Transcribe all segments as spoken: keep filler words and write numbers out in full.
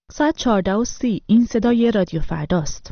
ساعت چهارده و سی. این صدای رادیو فرداست.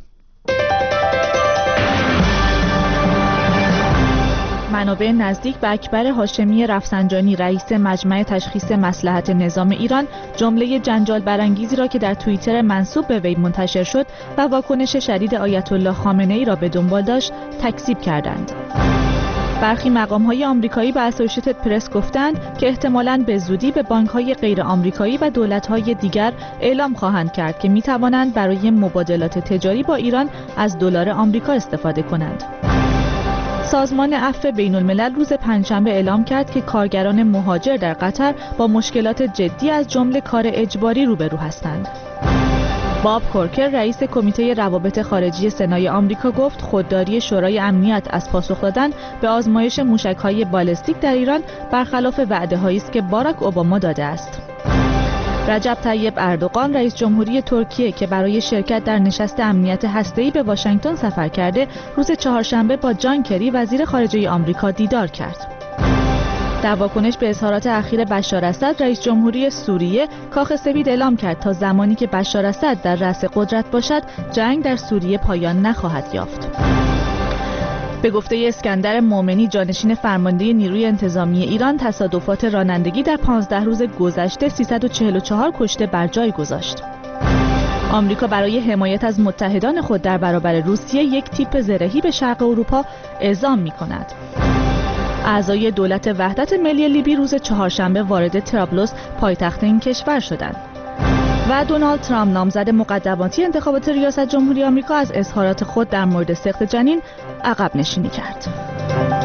منابع نزدیک به اکبر هاشمی رفسنجانی رئیس مجمع تشخیص مصلحت نظام ایران جمله جنجال برانگیزی را که در توییتر منسوب به وی منتشر شد و واکنش شدید آیت الله خامنه ای را به دنبال داشت تکذیب کردند. برخی مقام‌های آمریکایی به اسوشییتد پرس گفتند که احتمالاً به زودی به بانک‌های غیر آمریکایی و دولت‌های دیگر اعلام خواهند کرد که می‌توانند برای مبادلات تجاری با ایران از دلار آمریکا استفاده کنند. سازمان عفو بین‌الملل روز پنجشنبه اعلام کرد که کارگران مهاجر در قطر با مشکلات جدی از جمله کار اجباری روبرو هستند. باب کورکر رئیس کمیته روابط خارجی سنای آمریکا گفت خودداری شورای امنیت از پاسخ دادن به آزمایش موشک‌های بالستیک در ایران برخلاف وعده‌هایی است که باراک اوباما داده است. رجب طیب اردوغان رئیس جمهوری ترکیه که برای شرکت در نشست امنیت هسته‌ای به واشنگتن سفر کرده، روز چهارشنبه با جان کری وزیر خارجه آمریکا دیدار کرد. در واکنش به اظهارات اخیر بشار اسد، رئیس جمهوری سوریه کاخ سفید اعلام کرد تا زمانی که بشار اسد در رأس قدرت باشد، جنگ در سوریه پایان نخواهد یافت. به گفته اسکندر مومنی جانشین فرمانده نیروی انتظامی ایران، تصادفات رانندگی در پانزده روز گذشته سیصد و چهل و چهار کشته بر جای گذاشت. آمریکا برای حمایت از متحدان خود در برابر روسیه یک تیپ زرهی به شرق اروپا اعزام می‌کند. اعضای دولت وحدت ملی لیبی روز چهارشنبه وارد طرابلس پایتخت این کشور شدند و دونالد ترامپ نامزد مقدماتی انتخابات ریاست جمهوری آمریکا از اظهارات خود در مورد سقط جنین عقب نشینی کرد.